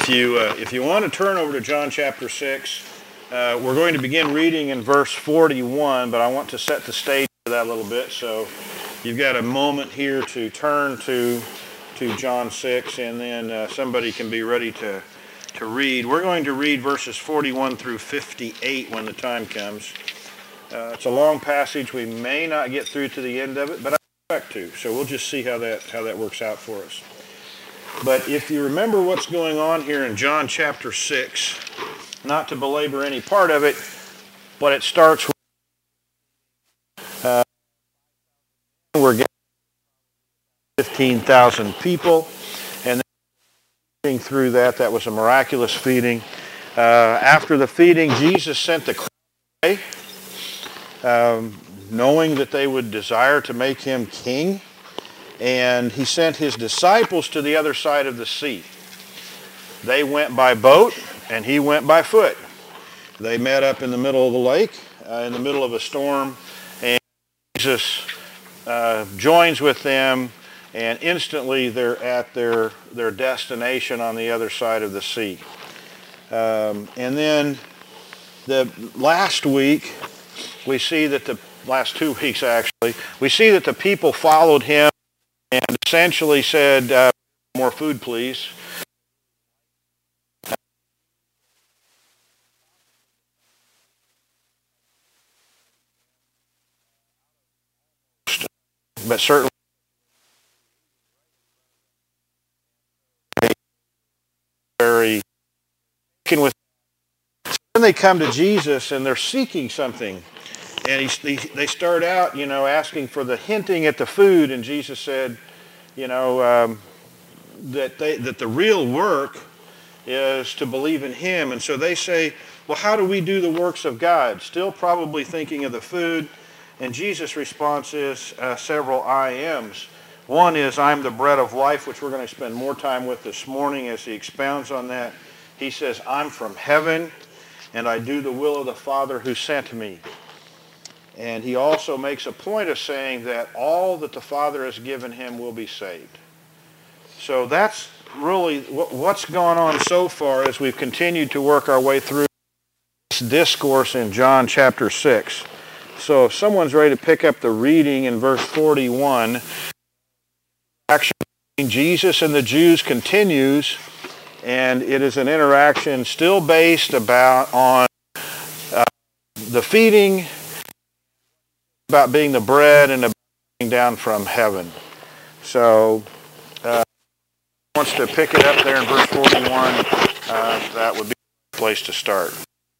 If you want to turn over to John chapter 6, we're going to begin reading in verse 41, but I want to set the stage for that a little bit. So you've got a moment here to turn to John 6, and then somebody can be ready to read. We're going to read verses 41 through 58 when the time comes. It's a long passage. We may not get through to the end of it, but I expect to. So we'll just see how that works out for us. But if you remember what's going on here in John chapter 6, not to belabor any part of it, but it starts with we're getting 15,000 people, and then through that was a miraculous feeding. After the feeding, Jesus sent the crowd away, knowing that they would desire to make him king. And he sent his disciples to the other side of the sea. They went by boat, and he went by foot. They met up in the middle of the lake, in the middle of a storm, and Jesus joins with them, and instantly they're at their destination on the other side of the sea. And then the last week, we see that the last 2 weeks actually, we see that the people followed him and essentially said, more food, please. But certainly, very taken with. Then they come to Jesus and they're seeking something. And they start out, asking for the hinting at the food, and Jesus said, that the real work is to believe in him. And so they say, well, how do we do the works of God? Still probably thinking of the food. And Jesus' response is several I ams. One is, I'm the bread of life, which we're going to spend more time with this morning as he expounds on that. He says, I'm from heaven, and I do the will of the Father who sent me. And he also makes a point of saying that all that the Father has given him will be saved. So that's really what's gone on so far as we've continued to work our way through this discourse in John chapter 6. So if someone's ready to pick up the reading in verse 41, action between Jesus and the Jews continues, and it is an interaction still based on the feeding, about being the bread, and about coming down from heaven. So, wants to pick it up there in verse 41, that would be the place to start.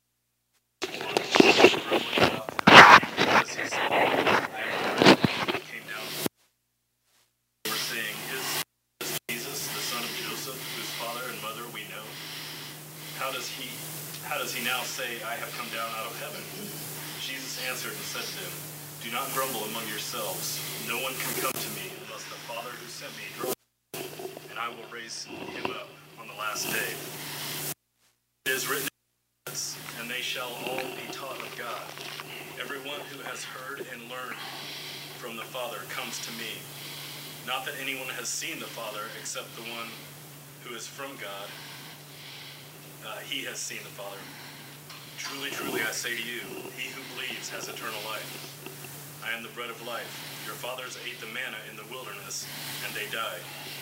How does he now say, I have come down out of heaven? Jesus answered and said to them, do not grumble among yourselves. No one can come to me unless the Father who sent me draws him, and I will raise him up on the last day. It is written, and they shall all be taught of God. Everyone who has heard and learned from the Father comes to me. Not that anyone has seen the Father except the one who is from God. He has seen the Father. Truly, truly, I say to you, he who believes has eternal life. I am the bread of life. Your fathers ate the manna in the wilderness, and they died.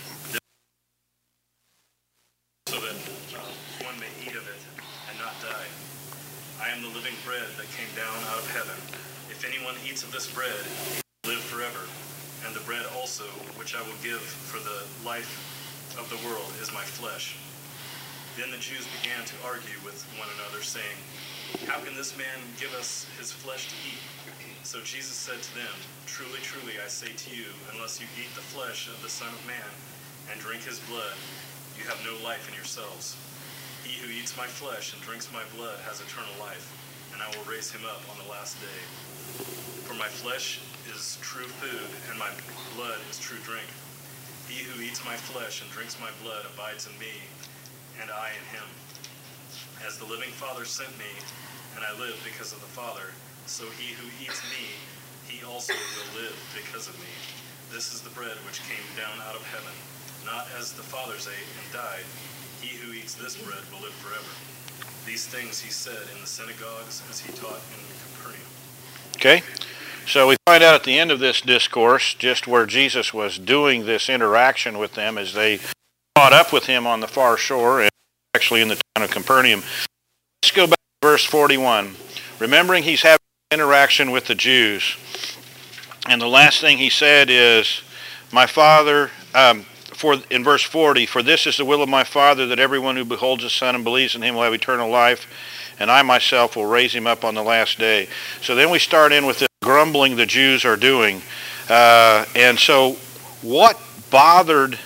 So that one may eat of it and not die. I am the living bread that came down out of heaven. If anyone eats of this bread, he will live forever. And the bread also, which I will give for the life of the world, is my flesh. Then the Jews began to argue with one another, saying, how can this man give us his flesh to eat? So Jesus said to them, truly, truly, I say to you, unless you eat the flesh of the Son of Man and drink his blood, you have no life in yourselves. He who eats my flesh and drinks my blood has eternal life, and I will raise him up on the last day. For my flesh is true food, and my blood is true drink. He who eats my flesh and drinks my blood abides in me, and I in him. As the living Father sent me, and I live because of the Father, so he who eats me, he also will live because of me. This is the bread which came down out of heaven, not as the fathers ate and died. He who eats this bread will live forever. These things he said in the synagogues as he taught in Capernaum. Okay, so we find out at the end of this discourse just where Jesus was doing this interaction with them as they caught up with him on the far shore, and actually in the town of Capernaum. Let's go back to verse 41. Remembering he's having an interaction with the Jews, and the last thing he said is, my Father, in verse 40, for this is the will of my Father, that everyone who beholds the Son and believes in him will have eternal life, and I myself will raise him up on the last day. So then we start in with this grumbling the Jews are doing. And so what bothered,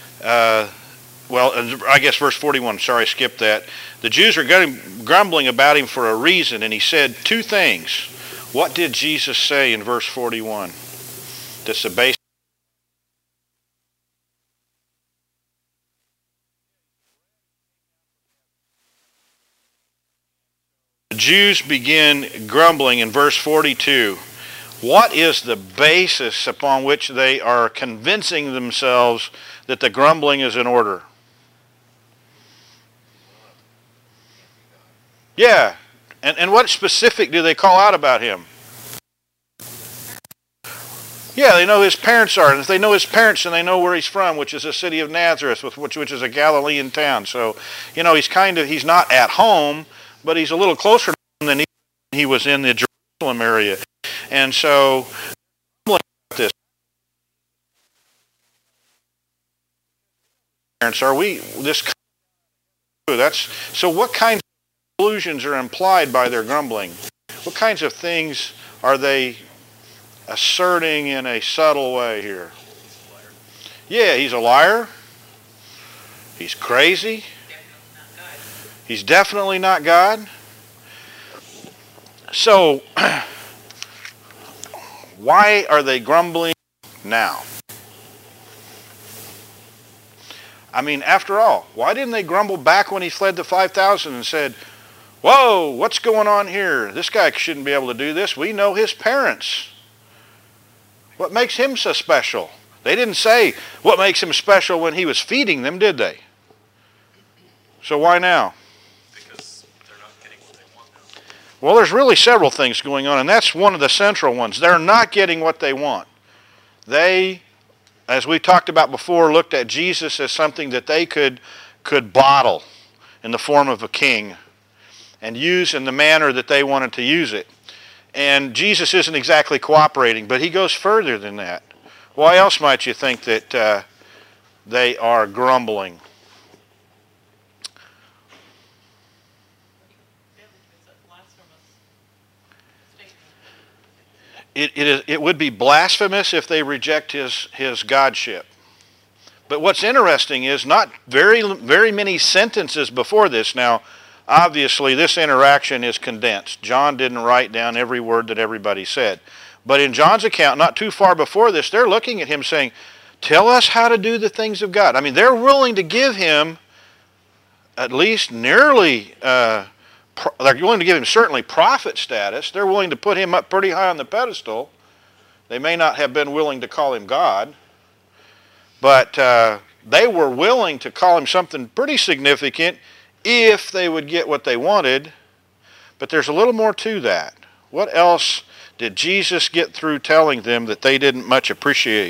I guess verse 41, sorry, I skipped that. The Jews are grumbling about him for a reason, and he said two things. What did Jesus say in verse 41? That's the basic. The Jews begin grumbling in verse 42. What is the basis upon which they are convincing themselves that the grumbling is in order? Yeah. And what specific do they call out about him? Yeah, they know his parents are. And if they know his parents, then they know where he's from, which is the city of Nazareth, which is a Galilean town. So, he's not at home, but he's a little closer to home than he was in the Jerusalem area. And so, this parents are we this? So. What kinds of conclusions are implied by their grumbling? What kinds of things are they asserting in a subtle way here? Yeah, he's a liar. He's crazy. He's definitely not God. So, why are they grumbling now? I mean, after all, why didn't they grumble back when he fled the 5,000 and said, whoa, what's going on here? This guy shouldn't be able to do this. We know his parents. What makes him so special? They didn't say what makes him special when he was feeding them, did they? So why now? Because they're not getting what they want now. Well, there's really several things going on, and that's one of the central ones. They're not getting what they want. They, as we talked about before, looked at Jesus as something that they could bottle in the form of a king and use in the manner that they wanted to use it. And Jesus isn't exactly cooperating, but he goes further than that. Why else might you think that they are grumbling? It would be blasphemous if they reject his godship. But what's interesting is not very many sentences before this. Now, obviously, this interaction is condensed. John didn't write down every word that everybody said. But in John's account, not too far before this, they're looking at him saying, tell us how to do the things of God. I mean, they're willing to give him at least nearly, they're willing to give him certainly prophet status. They're willing to put him up pretty high on the pedestal. They may not have been willing to call him God, but they were willing to call him something pretty significant if they would get what they wanted. But there's a little more to that. What else did Jesus get through telling them that they didn't much appreciate?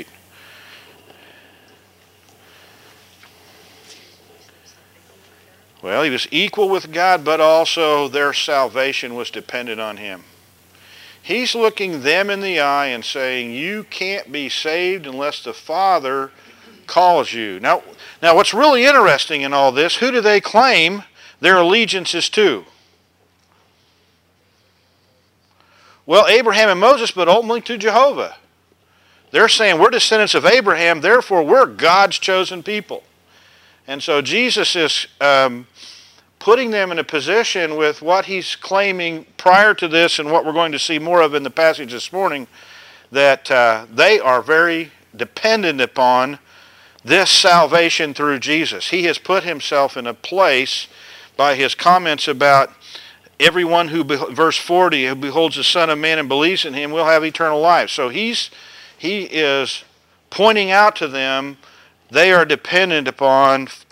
Well, he was equal with God, but also their salvation was dependent on him. He's looking them in the eye and saying, you can't be saved unless the Father calls you. Now what's really interesting in all this, who do they claim their allegiance is to? Well, Abraham and Moses, but ultimately to Jehovah. They're saying we're descendants of Abraham, therefore we're God's chosen people. And so Jesus is putting them in a position with what he's claiming prior to this and what we're going to see more of in the passage this morning, that they are very dependent upon this salvation through Jesus. He has put himself in a place by his comments about everyone who, verse 40, who beholds the Son of Man and believes in him will have eternal life. So he is pointing out to them they are dependent upon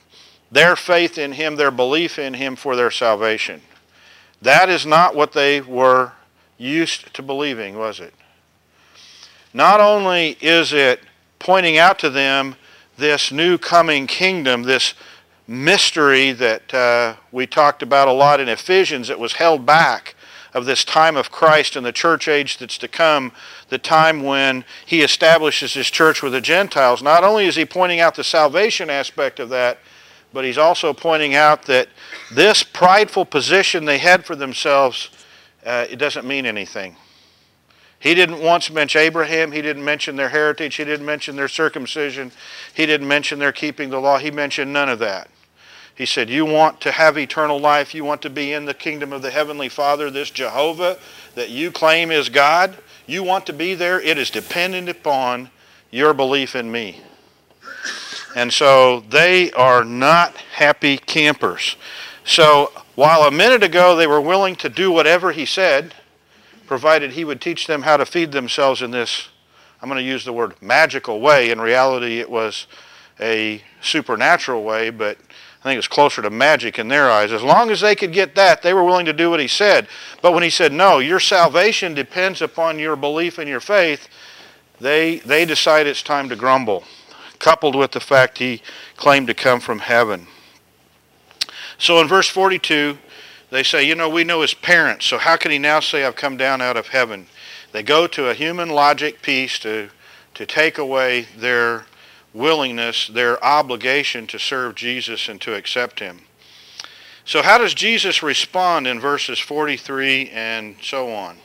their faith in him, their belief in him for their salvation. That is not what they were used to believing, was it? Not only is it pointing out to them this new coming kingdom, this mystery that we talked about a lot in Ephesians that was held back, of this time of Christ and the church age that's to come, the time when he establishes his church with the Gentiles. Not only is he pointing out the salvation aspect of that, but he's also pointing out that this prideful position they had for themselves, it doesn't mean anything. He didn't once mention Abraham. He didn't mention their heritage. He didn't mention their circumcision. He didn't mention their keeping the law. He mentioned none of that. He said, you want to have eternal life. You want to be in the kingdom of the Heavenly Father, this Jehovah that you claim is God. You want to be there. It is dependent upon your belief in me. And so they are not happy campers. So while a minute ago they were willing to do whatever he said, provided he would teach them how to feed themselves in this, I'm going to use the word magical way. In reality, it was a supernatural way, but I think it's closer to magic in their eyes. As long as they could get that, they were willing to do what he said. But when he said, no, your salvation depends upon your belief and your faith, they decide it's time to grumble, coupled with the fact he claimed to come from heaven. So in verse 42, they say, we know his parents, so how can he now say I've come down out of heaven? They go to a human logic piece to take away their willingness, their obligation to serve Jesus and to accept him. So how does Jesus respond in verses 43 and so on?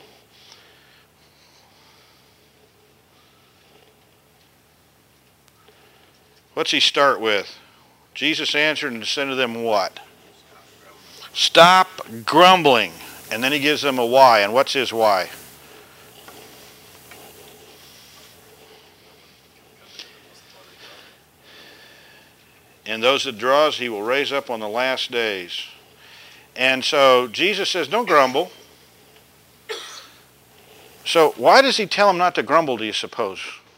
What's he start with? Jesus answered and said to them what? Stop grumbling. And then he gives them a why. And what's his why? And those that draws he will raise up on the last days. And so Jesus says, don't grumble. So why does he tell them not to grumble, do you suppose?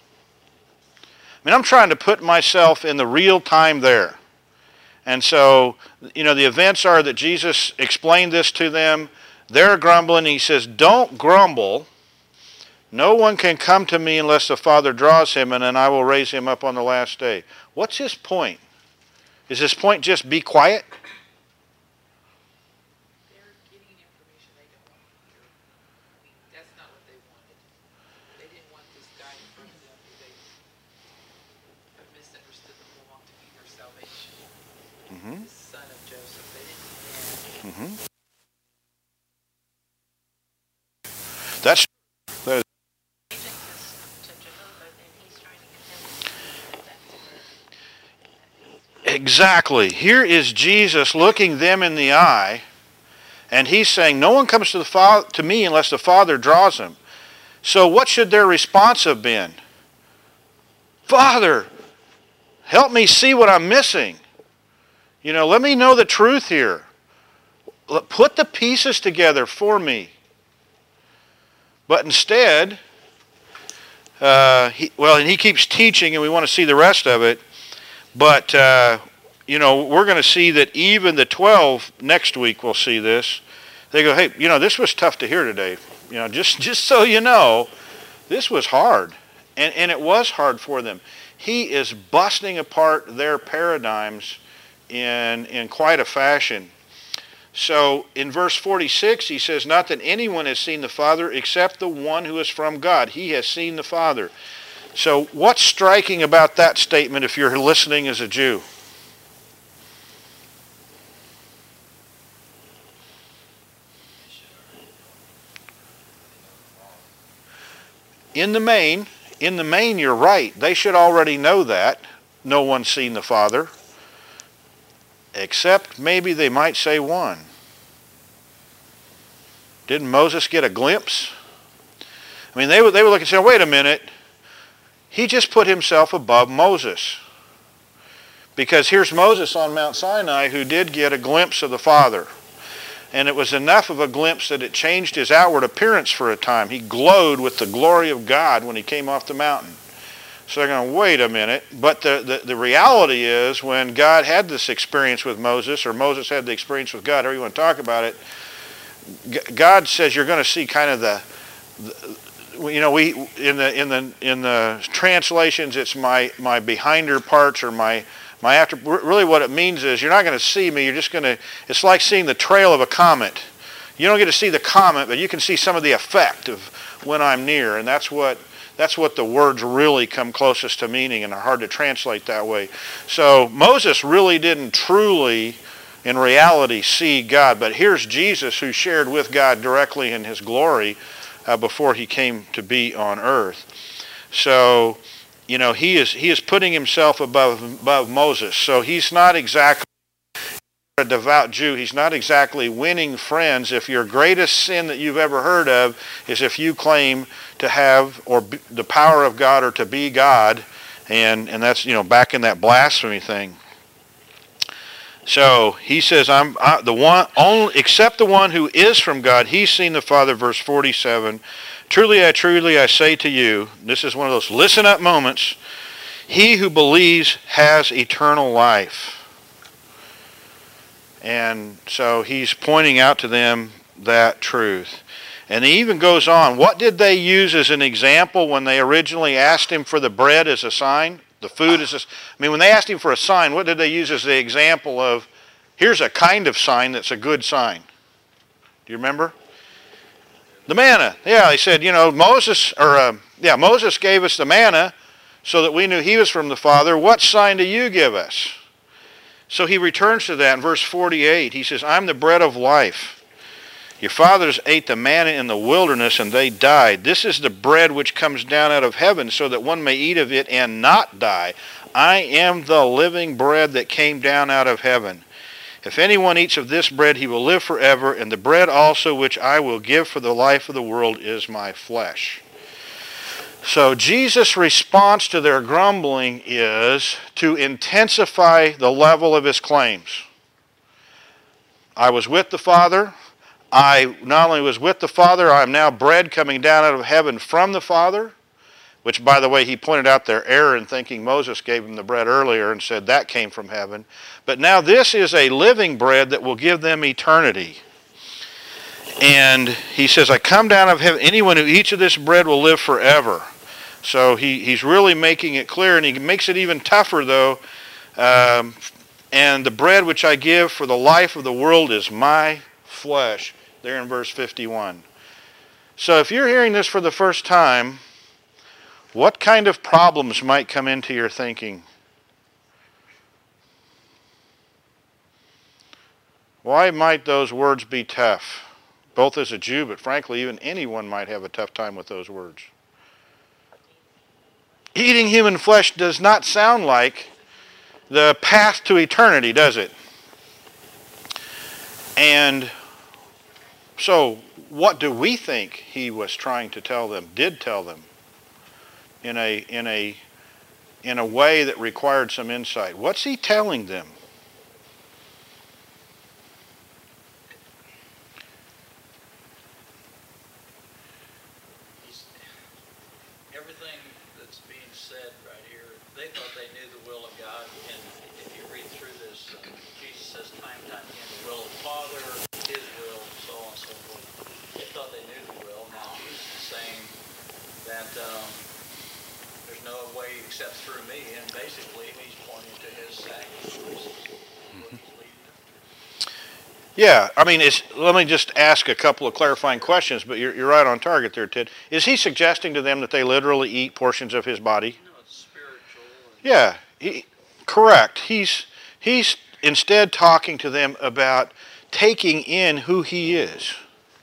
I mean, I'm trying to put myself in the real time there. And so, the events are that Jesus explained this to them. They're grumbling. He says, don't grumble. No one can come to me unless the Father draws him, and then I will raise him up on the last day. What's his point? Is his point just be quiet? They're getting information they don't want to hear. I mean, that's not what they wanted. They didn't want this guy in front of them who they have misunderstood them who want to be their salvation. The son of Joseph. They didn't want to. That's exactly. Here is Jesus looking them in the eye, and he's saying, no one comes to me unless the Father draws him. So what should their response have been? Father, help me see what I'm missing. Let me know the truth here. Put the pieces together for me. But instead, he keeps teaching, and we want to see the rest of it. But, we're going to see that even the 12 next week will see this. They go, hey, this was tough to hear today. Just so you know, this was hard. And it was hard for them. He is busting apart their paradigms in quite a fashion. So in verse 46, he says, not that anyone has seen the Father except the one who is from God. He has seen the Father. So what's striking about that statement if you're listening as a Jew? In the main, you're right. They should already know that. No one's seen the Father. Except maybe they might say one. Didn't Moses get a glimpse? I mean, they were looking and saying, wait a minute. He just put himself above Moses. Because here's Moses on Mount Sinai who did get a glimpse of the Father. And it was enough of a glimpse that it changed his outward appearance for a time. He glowed with the glory of God when he came off the mountain. So they're going, wait a minute. But the reality is when God had this experience with Moses, or Moses had the experience with God, however you want to talk about it, God says you're going to see kind of we in the translations it's my behinder parts or my after. Really what it means is you're not going to see me. You're just going to. It's like seeing the trail of a comet. You don't get to see the comet, but you can see some of the effect of when I'm near, and that's what the words really come closest to meaning and are hard to translate that way. So Moses really didn't truly, in reality, see God, but here's Jesus who shared with God directly in his glory before he came to be on earth. So, he is putting himself above Moses. So he's not exactly a devout Jew. He's not exactly winning friends if your greatest sin that you've ever heard of is if you claim to have the power of God or to be God, and that's back in that blasphemy thing. So he says, I'm the one only except the one who is from God. He's seen the Father. Verse 47. Truly I say to you, this is one of those listen up moments. He who believes has eternal life. And so he's pointing out to them that truth. And he even goes on, what did they use as an example when they originally asked him for the bread as a sign? The food as a... when they asked him for a sign, what did they use as the example of, here's a kind of sign that's a good sign? Do you remember? The manna. Yeah, he said, Moses gave us the manna so that we knew he was from the Father. What sign do you give us? So he returns to that in verse 48. He says, I'm the bread of life. Your fathers ate the manna in the wilderness and they died. This is the bread which comes down out of heaven so that one may eat of it and not die. I am the living bread that came down out of heaven. If anyone eats of this bread, he will live forever, and the bread also which I will give for the life of the world is my flesh. So Jesus' response to their grumbling is to intensify the level of his claims. I was with the Father. I not only was with the Father, I am now bread coming down out of heaven from the Father, which, by the way, he pointed out their error in thinking Moses gave him the bread earlier and said that came from heaven. But now this is a living bread that will give them eternity. And he says, I come down out of heaven. Anyone who eats of this bread will live forever. So he's really making it clear, and he makes it even tougher, though. And the bread which I give for the life of the world is my flesh, there in verse 51. So if you're hearing this for the first time, what kind of problems might come into your thinking? Why might those words be tough? Both as a Jew, but frankly, even anyone might have a tough time with those words. Eating human flesh does not sound like the path to eternity, does it? And so, what do we think he was trying to tell them, did tell them, in a way that required some insight? What's he telling them? Everything that's being said right here, they thought they knew the will of God, and if you read through this, Jesus says time and time again, the will of the Father, his will, so on and so forth. They thought they knew the will. Now Jesus is saying that there's no way except through me, and basically he's pointing to his sacrifice. Yeah, let me just ask a couple of clarifying questions, but you're right on target there, Ted. Is he suggesting to them that they literally eat portions of his body? No, it's spiritual. Yeah, correct. He's instead talking to them about taking in who he is.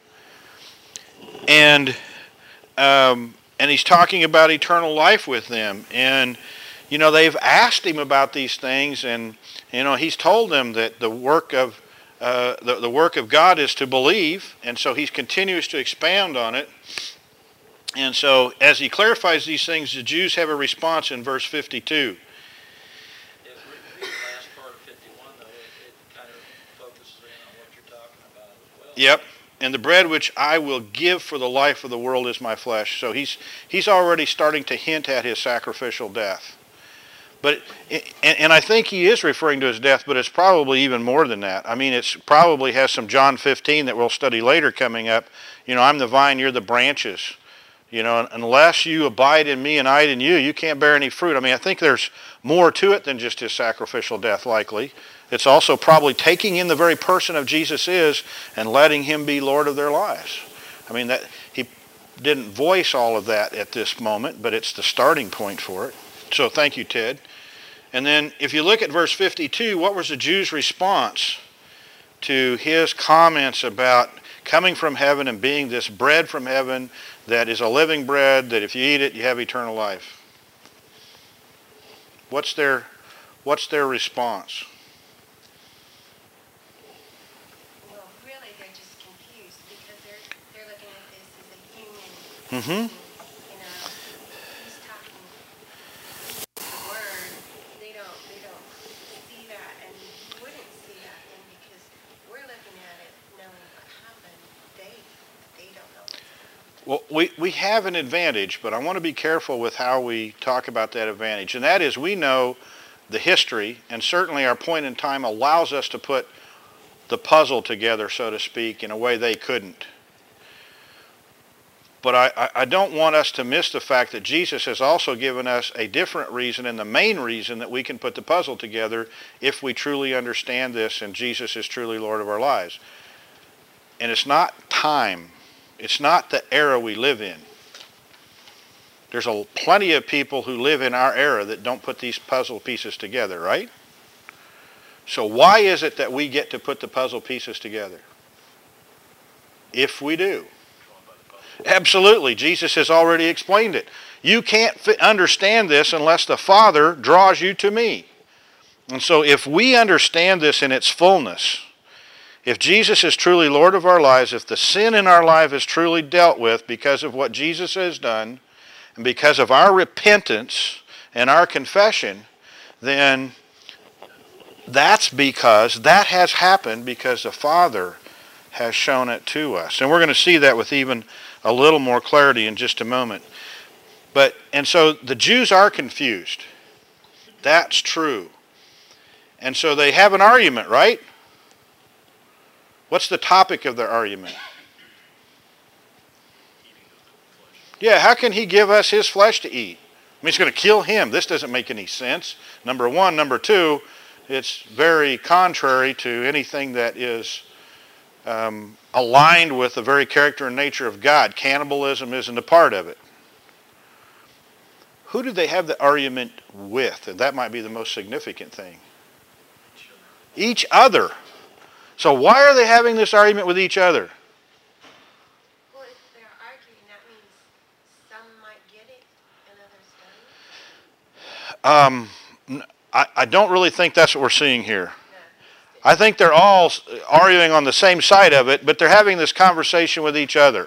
And he's talking about eternal life with them. And, they've asked him about these things, and, he's told them that the work of God is to believe, and so he continues to expand on it. And so as he clarifies these things, the Jews have a response in verse 52. The last part of 51, though, it kind of focuses in on what you're talking about as well. Yep. And the bread which I will give for the life of the world is my flesh. So he's already starting to hint at his sacrificial death. But and I think he is referring to his death, but it's probably even more than that. I mean, it's probably has some John 15 that we'll study later coming up. You know, I'm the vine, you're the branches. You know, unless you abide in me and I in you, you can't bear any fruit. I mean, I think there's more to it than just his sacrificial death, likely. It's also probably taking in the very person of Jesus is and letting him be Lord of their lives. I mean, that he didn't voice all of that at this moment, but it's the starting point for it. So thank you, Ted. And then if you look at verse 52, what was the Jews' response to his comments about coming from heaven and being this bread from heaven that is a living bread, that if you eat it, you have eternal life? What's their response? Well, really, they're just confused because they're looking at this as a human. Mm-hmm. You know, he's talking the word. They don't see that, and you wouldn't see that then because we're looking at it knowing what happened. They don't know what's happened. Well, we have an advantage, but I want to be careful with how we talk about that advantage. And that is we know the history, and certainly our point in time allows us to put the puzzle together, so to speak, in a way they couldn't. But I don't want us to miss the fact that Jesus has also given us a different reason, and the main reason that we can put the puzzle together if we truly understand this and Jesus is truly Lord of our lives. And it's not time. It's not the era we live in. There's plenty of people who live in our era that don't put these puzzle pieces together, right? So why is it that we get to put the puzzle pieces together? If we do. Absolutely. Jesus has already explained it. You can't understand this unless the Father draws you to me. And so if we understand this in its fullness, if Jesus is truly Lord of our lives, if the sin in our life is truly dealt with because of what Jesus has done, and because of our repentance and our confession, then that's because that has happened because the Father has shown it to us. And we're going to see that with even a little more clarity in just a moment. And so the Jews are confused. That's true. And so they have an argument, right? What's the topic of their argument? Yeah, how can he give us his flesh to eat? I mean, he's going to kill him. This doesn't make any sense. Number one. Number two, it's very contrary to anything that is aligned with the very character and nature of God. Cannibalism isn't a part of it. Who do they have the argument with? And that might be the most significant thing. Each other. So why are they having this argument with each other? Well, if they're arguing, that means some might get it and others don't. I don't really think that's what we're seeing here. I think they're all arguing on the same side of it, but they're having this conversation with each other.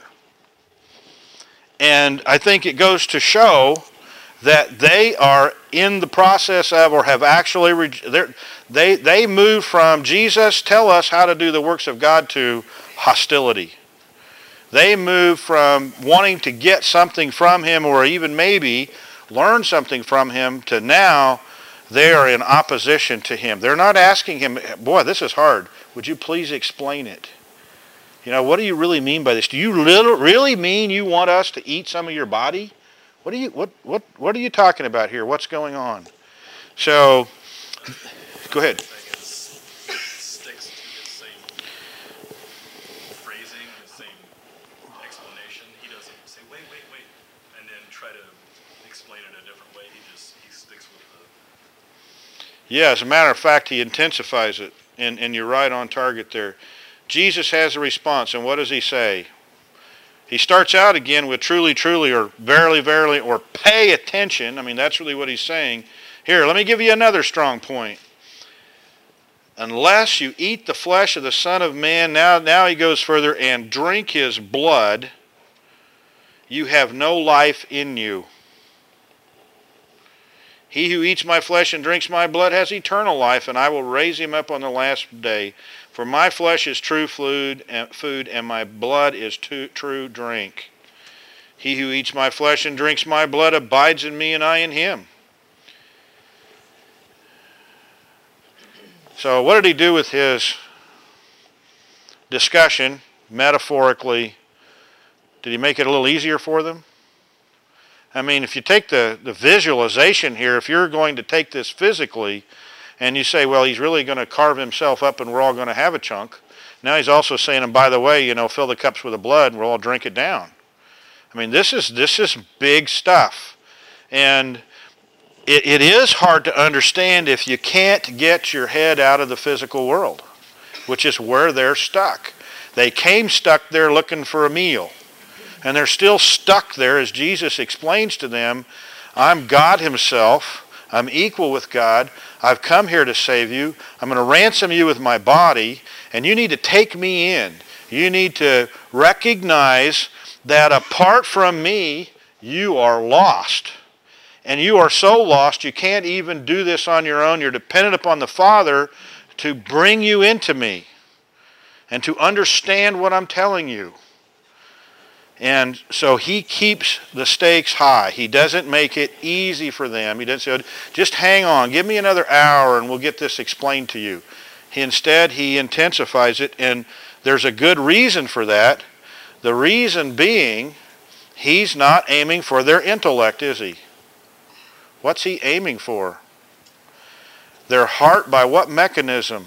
And I think it goes to show that they are in the process of, or have actually, they move from Jesus, tell us how to do the works of God, to hostility. They move from wanting to get something from him, or even maybe learn something from him, to now they are in opposition to him. They're not asking him, boy, this is hard. Would you please explain it? You know, what do you really mean by this? Do you really mean you want us to eat some of your body? What are you talking about here? What's going on? So, go ahead. It sticks to the same phrasing, the same explanation. He doesn't say, wait, and then try to explain it a different way. He sticks with the... Yeah, as a matter of fact, he intensifies it, and you're right on target there. Jesus has a response, and what does he say? He starts out again with truly, truly, or verily, verily, or pay attention. I mean, that's really what he's saying. Here, let me give you another strong point. Unless you eat the flesh of the Son of Man, now he goes further, and drink his blood, you have no life in you. He who eats my flesh and drinks my blood has eternal life, and I will raise him up on the last day. For my flesh is true food, and my blood is true drink. He who eats my flesh and drinks my blood abides in me, and I in him. So what did he do with his discussion, metaphorically? Did he make it a little easier for them? I mean, if you take the visualization here, if you're going to take this physically, and you say, well, he's really going to carve himself up and we're all going to have a chunk. Now he's also saying, and by the way, fill the cups with the blood and we'll all drink it down. I mean, this is big stuff. And it is hard to understand if you can't get your head out of the physical world, which is where they're stuck. They came stuck there looking for a meal. And they're still stuck there as Jesus explains to them, I'm God himself. I'm equal with God. I've come here to save you. I'm going to ransom you with my body. And you need to take me in. You need to recognize that apart from me, you are lost. And you are so lost you can't even do this on your own. You're dependent upon the Father to bring you into me and to understand what I'm telling you. And so he keeps the stakes high. He doesn't make it easy for them. He doesn't say, just hang on, give me another hour and we'll get this explained to you. Instead, he intensifies it, and there's a good reason for that. The reason being, he's not aiming for their intellect, is he? What's he aiming for? Their heart. By what mechanism?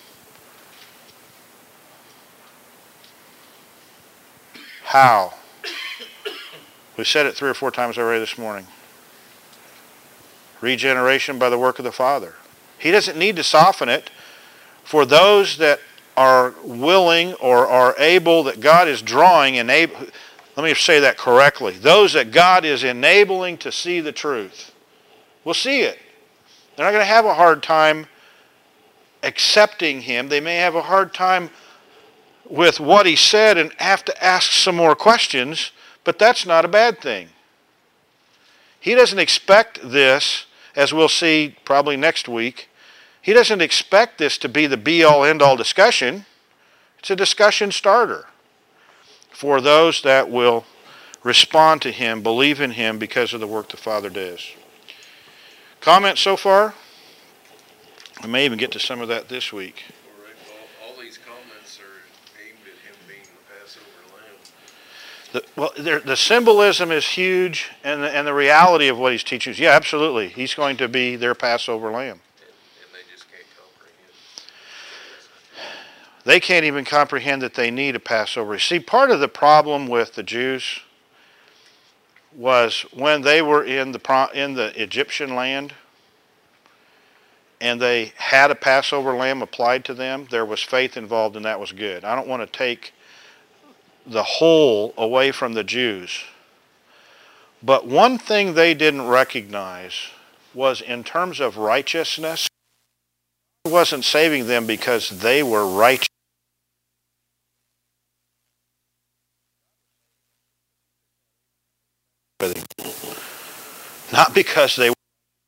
How? We said it 3 or 4 times already this morning. Regeneration by the work of the Father. He doesn't need to soften it. For those that are willing or are able, that God is drawing, let me say that correctly. Those that God is enabling to see the truth will see it. They're not going to have a hard time accepting him. They may have a hard time with what he said and have to ask some more questions, but that's not a bad thing. He doesn't expect this, as we'll see probably next week, he doesn't expect this to be the be-all, end-all discussion. It's a discussion starter for those that will respond to him, believe in him because of the work the Father does. Comments so far? I may even get to some of that this week. All these comments are aimed at him being the Passover lamb. The symbolism is huge, and the reality of what he's teaching is, yeah, absolutely. He's going to be their Passover lamb. And they just can't comprehend. They can't even comprehend that they need a Passover. See, part of the problem with the Jews was when they were in the Egyptian land and they had a Passover lamb applied to them, there was faith involved, and that was good. I don't want to take the whole away from the Jews. But one thing they didn't recognize was, in terms of righteousness, it wasn't saving them because they were righteous. Not because they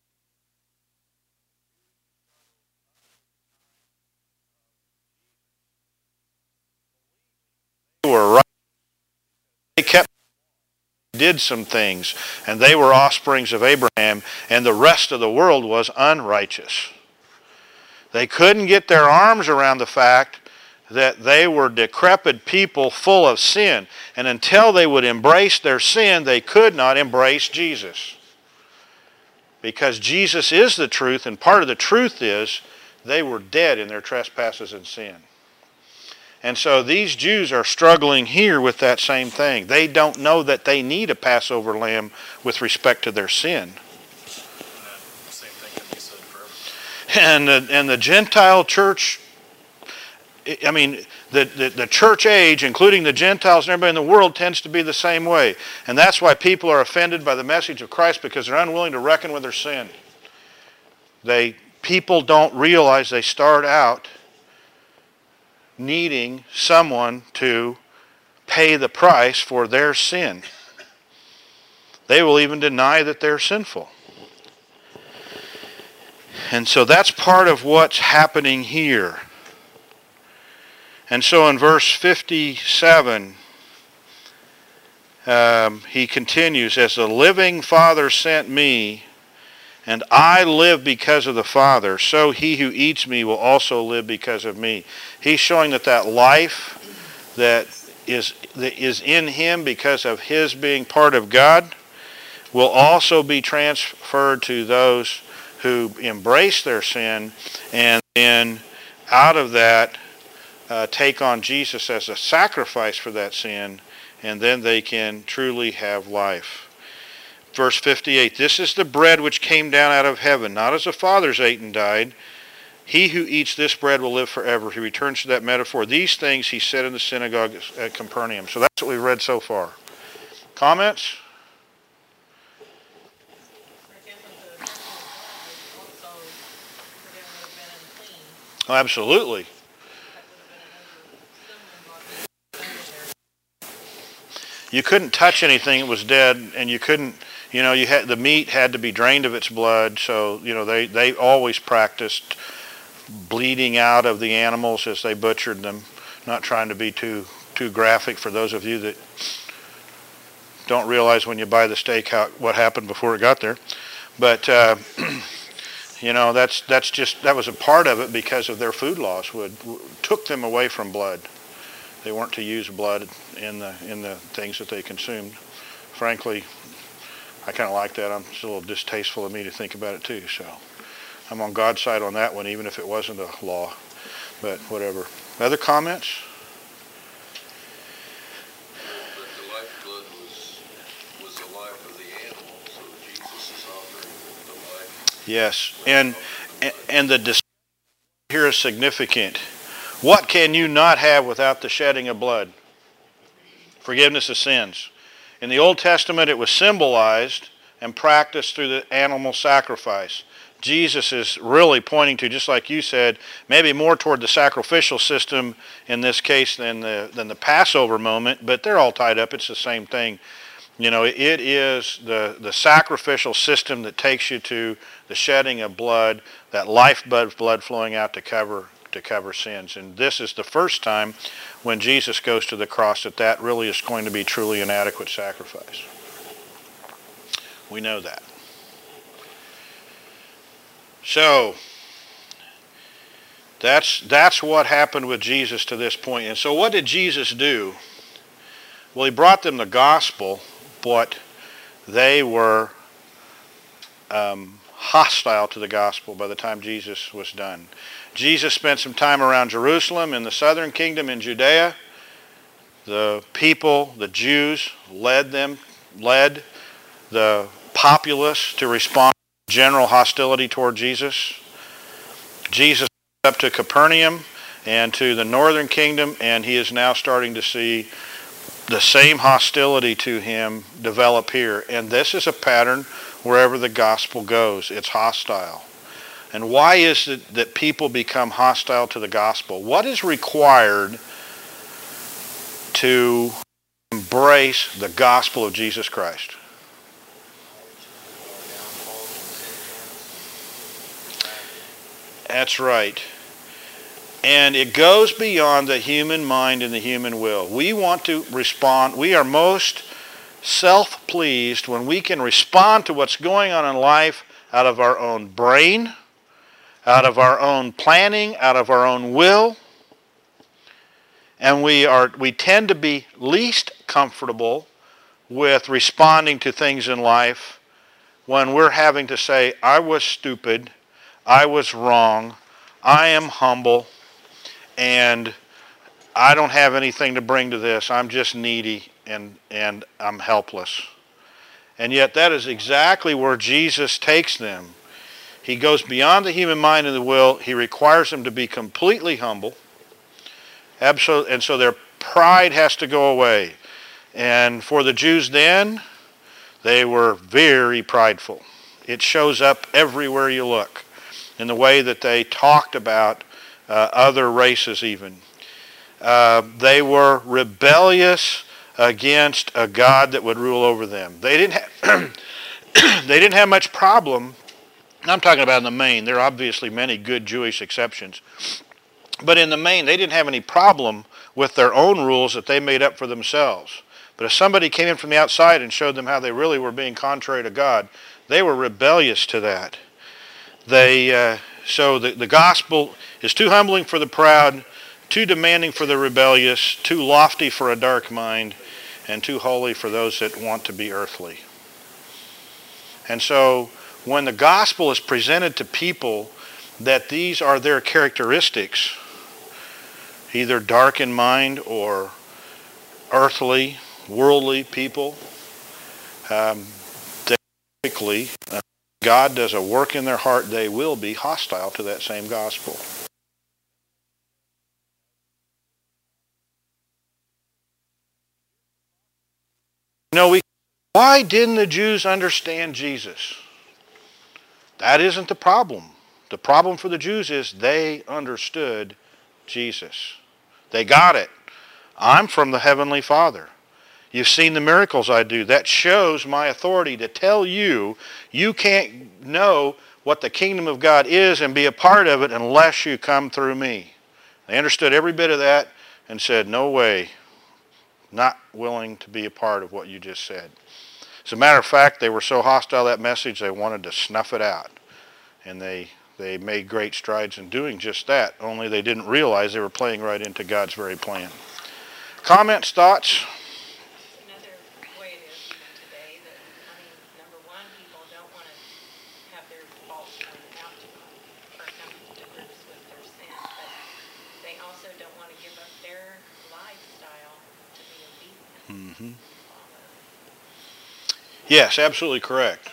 were right. They did some things, and they were offsprings of Abraham, and the rest of the world was unrighteous. They couldn't get their arms around the fact that they were decrepit people full of sin, and until they would embrace their sin, they could not embrace Jesus. Because Jesus is the truth, and part of the truth is they were dead in their trespasses and sin. And so these Jews are struggling here with that same thing. They don't know that they need a Passover lamb with respect to their sin. The same thing can be said for everyone. And the Gentile church, I mean, the church age, including the Gentiles and everybody in the world, tends to be the same way. And that's why people are offended by the message of Christ, because they're unwilling to reckon with their sin. People don't realize they start out needing someone to pay the price for their sin. They will even deny that they're sinful. And so that's part of what's happening here. And so in verse 57, he continues, as the living Father sent me, and I live because of the Father, so he who eats me will also live because of me. He's showing that life that is in him because of his being part of God will also be transferred to those who embrace their sin and then out of that take on Jesus as a sacrifice for that sin, and then they can truly have life. Verse 58, this is the bread which came down out of heaven, not as the fathers ate and died. He who eats this bread will live forever. He returns to that metaphor. These things he said in the synagogue at Capernaum. So that's what we've read so far. Comments? Oh, absolutely. You couldn't touch anything; it was dead, and you couldn't. The meat had to be drained of its blood. So they always practiced bleeding out of the animals as they butchered them. Not trying to be too graphic for those of you that don't realize when you buy the steak what happened before it got there, but. That was a part of it because of their food laws took them away from blood. They weren't to use blood in the things that they consumed. Frankly, I kind of like that. It's a little distasteful of me to think about it too. So I'm on God's side on that one, even if it wasn't a law. But whatever. Other comments? But the lifeblood was the life of the animal, so Jesus is offering the life. Yes, and the distinction here is significant. What can you not have without the shedding of blood? Forgiveness of sins. In the Old Testament, it was symbolized and practiced through the animal sacrifice. Jesus is really pointing to, just like you said, maybe more toward the sacrificial system in this case than the Passover moment, but they're all tied up. It's the same thing. It is the sacrificial system that takes you to the shedding of blood, that lifeblood blood flowing out to cover sins. And this is the first time when Jesus goes to the cross that really is going to be truly an adequate sacrifice. We know that. So that's what happened with Jesus to this point. And so what did Jesus do? Well, he brought them the gospel, but they were hostile to the gospel by the time Jesus was done. Jesus spent some time around Jerusalem in the southern kingdom in Judea. The people, the Jews, led the populace to respond to general hostility toward Jesus. Jesus went up to Capernaum and to the northern kingdom, and he is now starting to see the same hostility to him develop here. And this is a pattern wherever the gospel goes. It's hostile. And why is it that people become hostile to the gospel? What is required to embrace the gospel of Jesus Christ? That's right. And it goes beyond the human mind and the human will. We want to respond. We are most self-pleased when we can respond to what's going on in life out of our own brain, out of our own planning, out of our own will. And we tend to be least comfortable with responding to things in life when we're having to say, I was stupid, I was wrong, I am humble, and I don't have anything to bring to this. I'm just needy and I'm helpless. And yet that is exactly where Jesus takes them. He goes beyond the human mind and the will. He requires them to be completely humble. Absolutely. And so their pride has to go away. And for the Jews then, they were very prideful. It shows up everywhere you look in the way that they talked about other races even. They were rebellious against a God that would rule over them. They didn't have much problem I'm talking about in the main. There are obviously many good Jewish exceptions. But in the main, they didn't have any problem with their own rules that they made up for themselves. But if somebody came in from the outside and showed them how they really were being contrary to God, they were rebellious to that. So the gospel is too humbling for the proud, too demanding for the rebellious, too lofty for a dark mind, and too holy for those that want to be earthly. And so when the gospel is presented to people that these are their characteristics, either dark in mind or earthly, worldly people, typically, God does a work in their heart, they will be hostile to that same gospel. Why didn't the Jews understand Jesus? That isn't the problem. The problem for the Jews is they understood Jesus. They got it. I'm from the Heavenly Father. You've seen the miracles I do. That shows my authority to tell you, you can't know what the kingdom of God is and be a part of it unless you come through me. They understood every bit of that and said, no way, not willing to be a part of what you just said. As a matter of fact, they were so hostile to that message, they wanted to snuff it out. And they made great strides in doing just that, only they didn't realize they were playing right into God's very plan. Comments, thoughts? Another way it is even today that, number one, people don't want to have their faults pointed out to them or come to grips with their sin, but they also don't want to give up their lifestyle to be obedient. Yes, absolutely correct.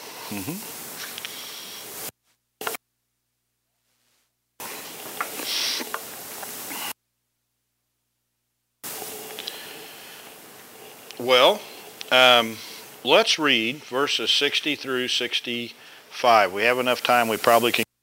Well, let's read verses 60 through 65. We have enough time. We probably can.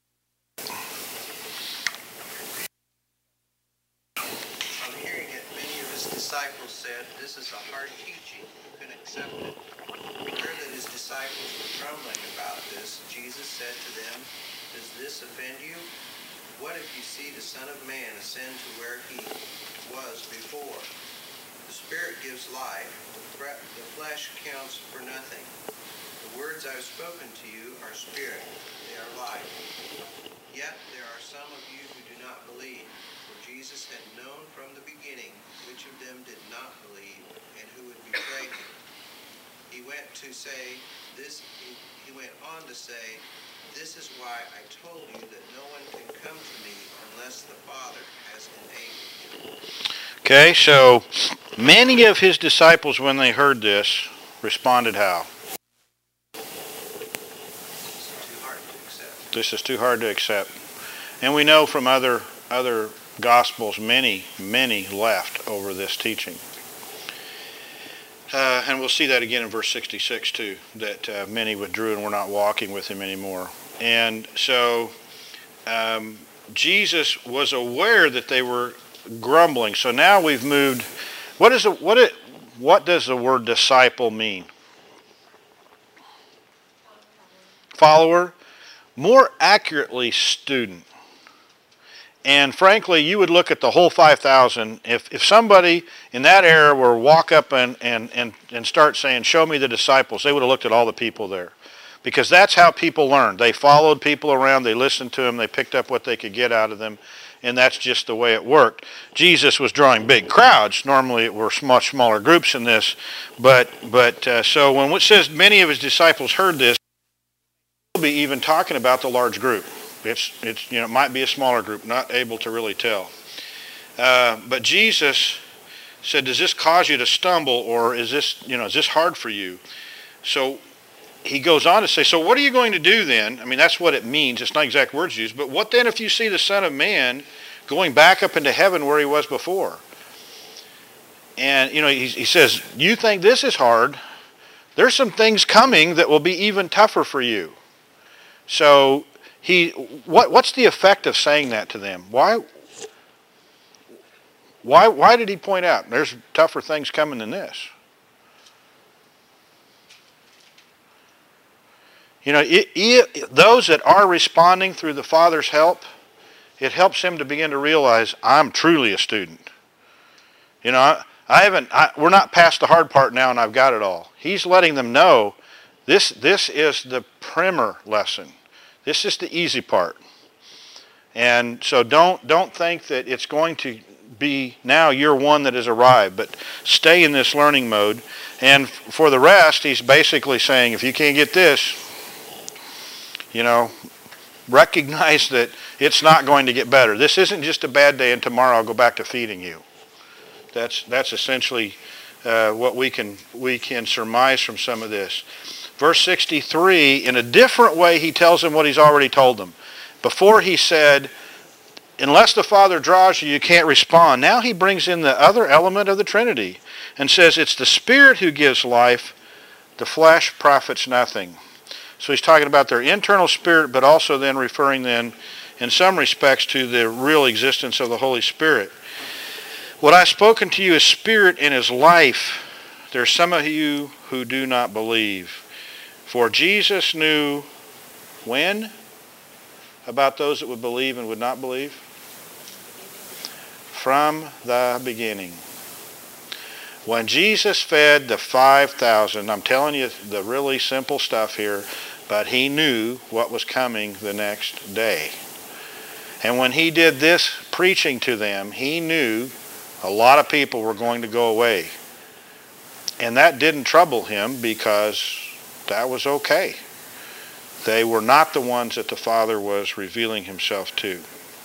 On hearing it, many of his disciples said, "This is a hard teaching. Who can accept it?" Aware that his disciples were grumbling about this, Jesus said to them, "Does this offend you? What if you see the Son of Man ascend to where he was before? The Spirit gives life, the flesh counts for nothing. The words I have spoken to you are spirit, they are life. Yet there are some of you who do not believe." For Jesus had known from the beginning which of them did not believe and who would betray him. He went on to say, "This is why I told you that no one can come to me unless the Father has enabled him." Okay, so many of his disciples, when they heard this, responded how? This is too hard to accept. And we know from other Gospels, many left over this teaching. And we'll see that again in verse 66 too, that many withdrew and were not walking with him anymore. And so Jesus was aware that they were grumbling. So now we've moved. What does the word disciple mean? Follower. More accurately, student. And frankly, you would look at the whole 5,000. If somebody in that era were to walk up and start saying, "Show me the disciples," they would have looked at all the people there. Because that's how people learned. They followed people around, they listened to them, they picked up what they could get out of them, and that's just the way it worked. Jesus was drawing big crowds. Normally it were much smaller groups in this. So when it says many of his disciples heard this, we'll be even talking about the large group. It might be a smaller group, not able to really tell. But Jesus said, "Does this cause you to stumble, or is this hard for you?" So he goes on to say, "So what are you going to do then?" I mean, that's what it means. It's not exact words used. But what then if you see the Son of Man going back up into heaven where he was before? And he says, "You think this is hard? There's some things coming that will be even tougher for you." So what's the effect of saying that to them? Why did he point out there's tougher things coming than this? You know, those that are responding through the Father's help, it helps him to begin to realize, I'm truly a student. You know, we're not past the hard part now and I've got it all. He's letting them know this is the primer lesson. This is the easy part. And so don't think that it's going to be now year one that has arrived, but stay in this learning mode. And for the rest, he's basically saying, if you can't get this, you know, recognize that it's not going to get better. This isn't just a bad day and tomorrow I'll go back to feeding you. That's essentially what we can surmise from some of this. Verse 63, in a different way, he tells them what he's already told them. Before he said, unless the Father draws you, you can't respond. Now he brings in the other element of the Trinity and says it's the Spirit who gives life. The flesh profits nothing. So he's talking about their internal spirit, but also then referring then in some respects to the real existence of the Holy Spirit. What I've spoken to you is spirit and is life. There are some of you who do not believe. For Jesus knew when about those that would believe and would not believe? From the beginning. When Jesus fed the 5,000, I'm telling you the really simple stuff here, but he knew what was coming the next day. And when he did this preaching to them, he knew a lot of people were going to go away. And that didn't trouble him because that was okay. They were not the ones that the Father was revealing himself to.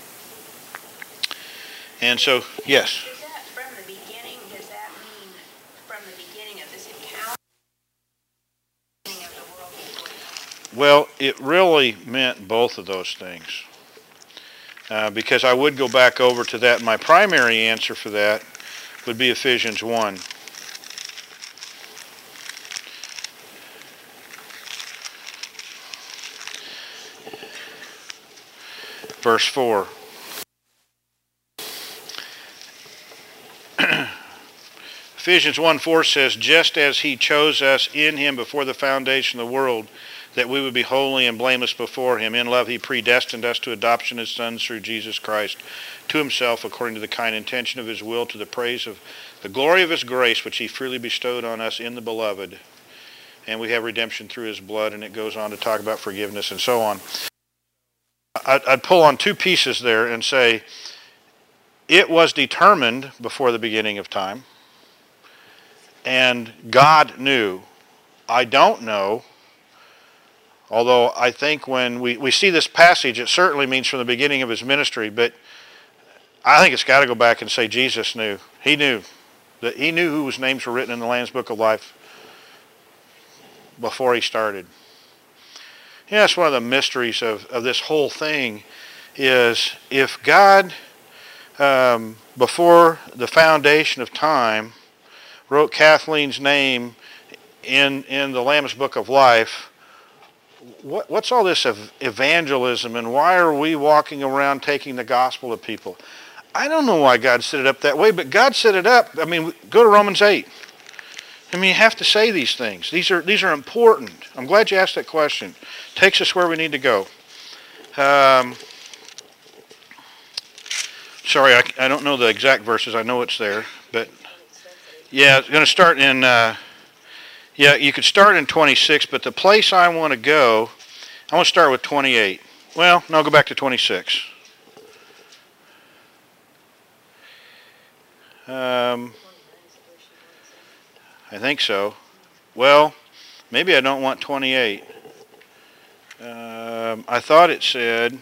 And so, yes. Is that from the beginning? Does that mean from the beginning of this encounter? Beginning of the world before time? Well, it really meant both of those things. Because I would go back over to that. My primary answer for that would be Ephesians 1. Verse 4. Ephesians 1:4 says, just as he chose us in him before the foundation of the world, that we would be holy and blameless before him. In love he predestined us to adoption as sons through Jesus Christ, to himself according to the kind intention of his will, to the praise of the glory of his grace, which he freely bestowed on us in the beloved. And we have redemption through his blood, and it goes on to talk about forgiveness and so on. I'd pull on two pieces there and say, it was determined before the beginning of time, and God knew. I don't know, although I think when we see this passage, it certainly means from the beginning of his ministry, but I think it's got to go back and say Jesus knew. He knew. That he knew whose names were written in the Lamb's Book of Life before he started. Yeah, that's one of the mysteries of this whole thing is if God, before the foundation of time, wrote Kathleen's name in the Lamb's Book of Life, what's all this of evangelism and why are we walking around taking the gospel to people? I don't know why God set it up that way, but God set it up. I mean, go to Romans 8. I mean, you have to say these things. These are important. I'm glad you asked that question. Takes us where we need to go. Sorry, I don't know the exact verses. I know it's there, but yeah, it's going to start in. Yeah, you could start in 26, but the place I want to go, I want to start with 28. Well, no, go back to 26. I think so. Well, maybe I don't want 28. I thought it said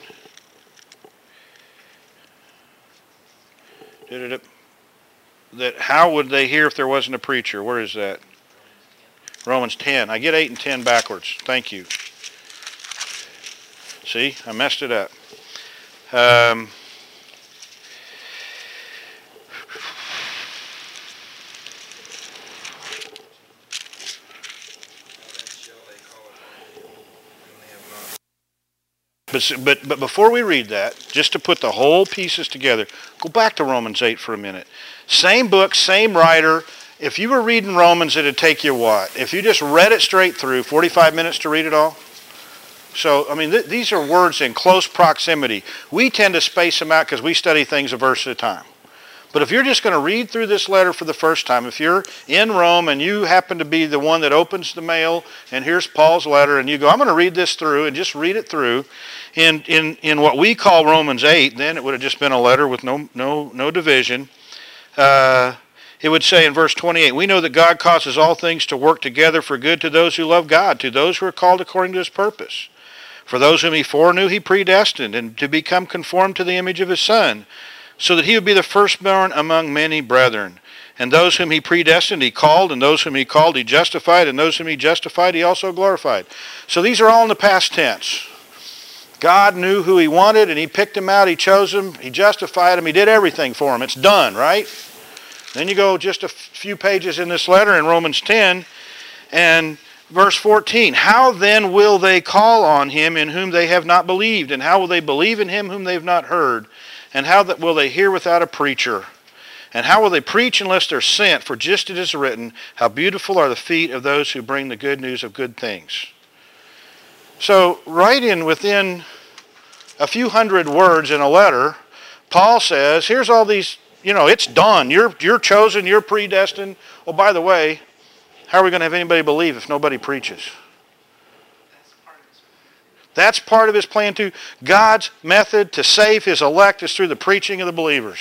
that how would they hear if there wasn't a preacher? Where is that? Romans 10. I get 8 and 10 backwards. Thank you. See, I messed it up. But before we read that, just to put the whole pieces together, go back to Romans 8 for a minute. Same book, same writer. If you were reading Romans, it'd take you what? If you just read it straight through, 45 minutes to read it all? So, I mean, these are words in close proximity. We tend to space them out because we study things a verse at a time. But if you're just going to read through this letter for the first time, if you're in Rome and you happen to be the one that opens the mail, and here's Paul's letter, and you go, I'm going to read this through, and just read it through, in what we call Romans 8, then it would have just been a letter with no division. It would say in verse 28, we know that God causes all things to work together for good to those who love God, to those who are called according to his purpose. For those whom he foreknew, he predestined, and to become conformed to the image of his Son, so that he would be the firstborn among many brethren. And those whom he predestined, he called, and those whom he called, he justified, and those whom he justified, he also glorified. So these are all in the past tense. God knew who he wanted, and he picked him out, he chose him, he justified him, he did everything for him. It's done, right? Then you go just a few pages in this letter in Romans 10, and verse 14, how then will they call on him in whom they have not believed? And how will they believe in him whom they have not heard? And how will they hear without a preacher? And how will they preach unless they're sent? For just as it is written, how beautiful are the feet of those who bring the good news of good things. So within a few hundred words in a letter, Paul says, here's all these, it's done. You're chosen, you're predestined. Oh, by the way, how are we going to have anybody believe if nobody preaches? That's part of his plan too. God's method to save his elect is through the preaching of the believers.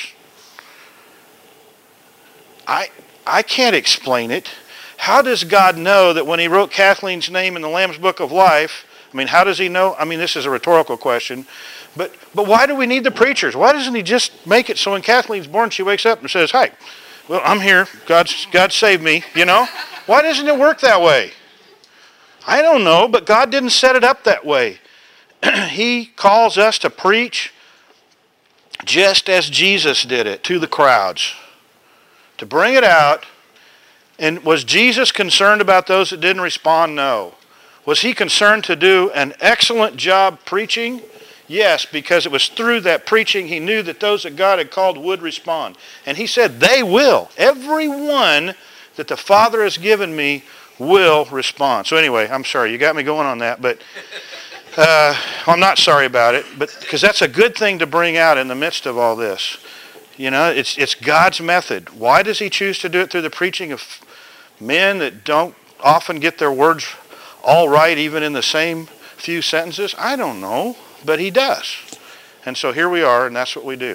I can't explain it. How does God know that when he wrote Kathleen's name in the Lamb's Book of Life, how does he know? This is a rhetorical question. But why do we need the preachers? Why doesn't he just make it so when Kathleen's born, she wakes up and says, hi, well, I'm here. God saved me, Why doesn't it work that way? I don't know, but God didn't set it up that way. He calls us to preach just as Jesus did it to the crowds. To bring it out. And was Jesus concerned about those that didn't respond? No. Was he concerned to do an excellent job preaching? Yes, because it was through that preaching he knew that those that God had called would respond. And he said, they will. Everyone that the Father has given me will respond. So anyway, I'm sorry, you got me going on that, but I'm not sorry about it, but because that's a good thing to bring out in the midst of all this. It's God's method. Why does he choose to do it through the preaching of men that don't often get their words all right, even in the same few sentences? I don't know, but he does. And so here we are, and that's what we do.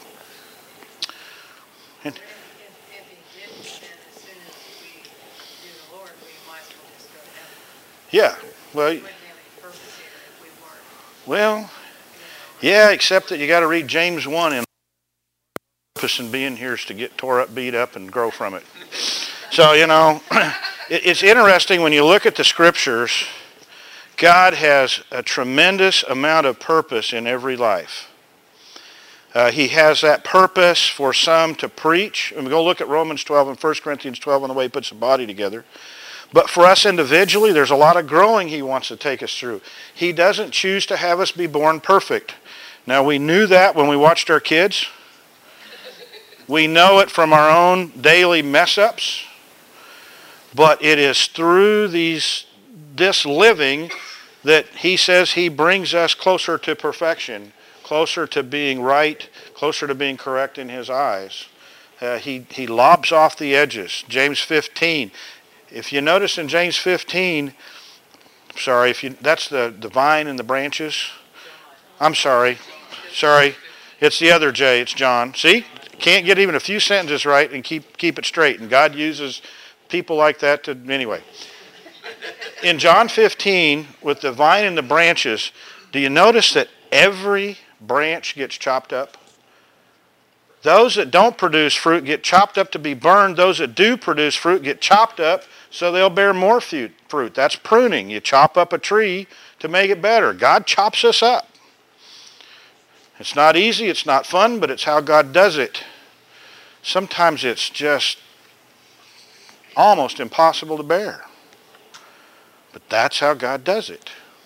And, If he didn't, then as soon as we do the Lord, we might as well just go to heaven. yeah, well, We wouldn't have any purpose here if we weren't. well, yeah, except that you got to read James 1 and purpose in being here is to get tore up, beat up, and grow from it. So, it's interesting when you look at the scriptures, God has a tremendous amount of purpose in every life. He has that purpose for some to preach. And we go look at Romans 12 and 1 Corinthians 12 on the way he puts the body together. But for us individually, there's a lot of growing he wants to take us through. He doesn't choose to have us be born perfect. Now, we knew that when we watched our kids. We know it from our own daily mess-ups. But it is through this living that he says he brings us closer to perfection, closer to being right, closer to being correct in his eyes. He lobs off the edges. James 15. If you notice in James 15, that's the vine and the branches. I'm sorry. It's the other J, it's John. See? Can't get even a few sentences right and keep it straight. And God uses people like that to, anyway. In John 15, with the vine and the branches, do you notice that every branch gets chopped up? Those that don't produce fruit get chopped up to be burned. Those that do produce fruit get chopped up so they'll bear more fruit. That's pruning. You chop up a tree to make it better. God chops us up. It's not easy, it's not fun, but it's how God does it. Sometimes it's just almost impossible to bear. But that's how God does it.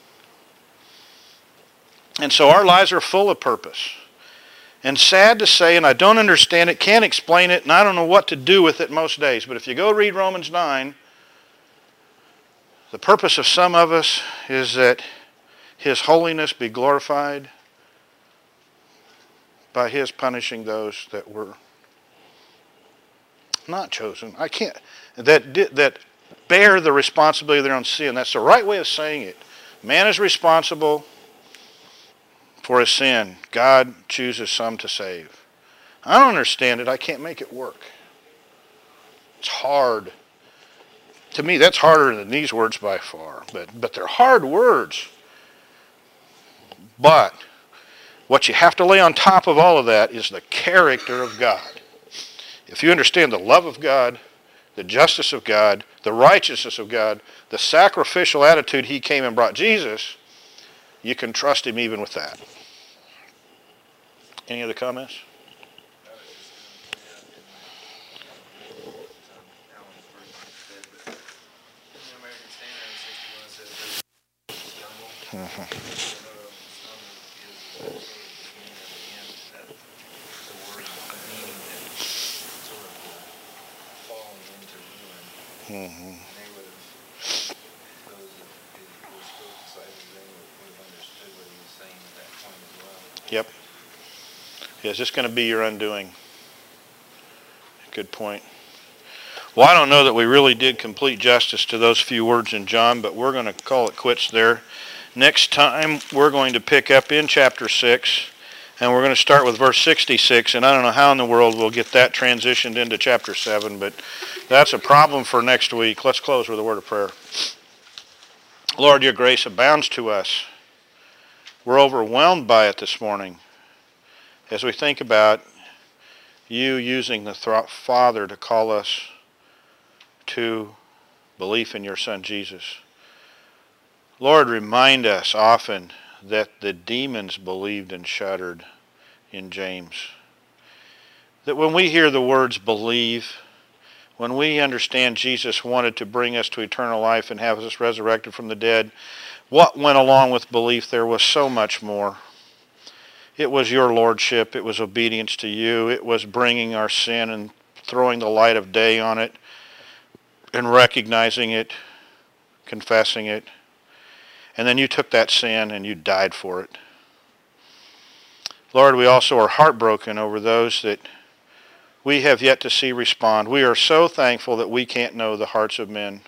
And so our lives are full of purpose. And sad to say, and I don't understand it, can't explain it, and I don't know what to do with it most days. But if you go read Romans 9, the purpose of some of us is that His holiness be glorified by His punishing those that were not chosen. I can't, that bear the responsibility of their own sin. That's the right way of saying it. Man is responsible for his sin. God chooses some to save. I don't understand it. I can't make it work. It's hard. To me, that's harder than these words by far. But they're hard words. But what you have to lay on top of all of that is the character of God. If you understand the love of God, the justice of God, the righteousness of God, the sacrificial attitude He came and brought Jesus, you can trust Him even with that. Any other comments? Yep. Yeah, is this going to be your undoing? Good point. Well, I don't know that we really did complete justice to those few words in John, but we're going to call it quits there. Next time, we're going to pick up in chapter 6, and we're going to start with verse 66, and I don't know how in the world we'll get that transitioned into chapter 7, but that's a problem for next week. Let's close with a word of prayer. Lord, your grace abounds to us. We're overwhelmed by it this morning as we think about you using the Father to call us to belief in your Son Jesus. Lord, remind us often that the demons believed and shuddered in James. That when we hear the words believe, when we understand Jesus wanted to bring us to eternal life and have us resurrected from the dead, what went along with belief there was so much more. It was your lordship. It was obedience to you. It was bringing our sin and throwing the light of day on it and recognizing it, confessing it. And then you took that sin and you died for it. Lord, we also are heartbroken over those that we have yet to see respond. We are so thankful that we can't know the hearts of men.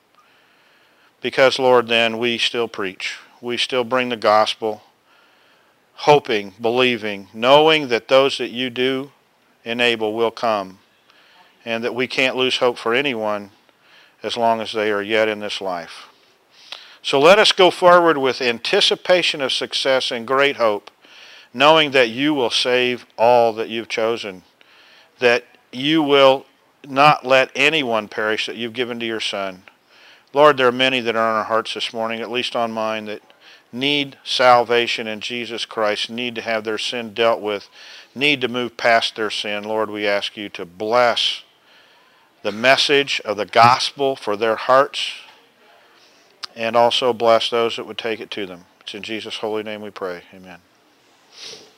Because, Lord, then we still preach. We still bring the gospel, hoping, believing, knowing that those that you do enable will come, and that we can't lose hope for anyone as long as they are yet in this life. So let us go forward with anticipation of success and great hope, knowing that you will save all that you've chosen, that you will not let anyone perish that you've given to your Son. Lord, there are many that are on our hearts this morning, at least on mine, that need salvation in Jesus Christ, need to have their sin dealt with, need to move past their sin. Lord, we ask you to bless the message of the gospel for their hearts, and also bless those that would take it to them. It's in Jesus' holy name we pray. Amen.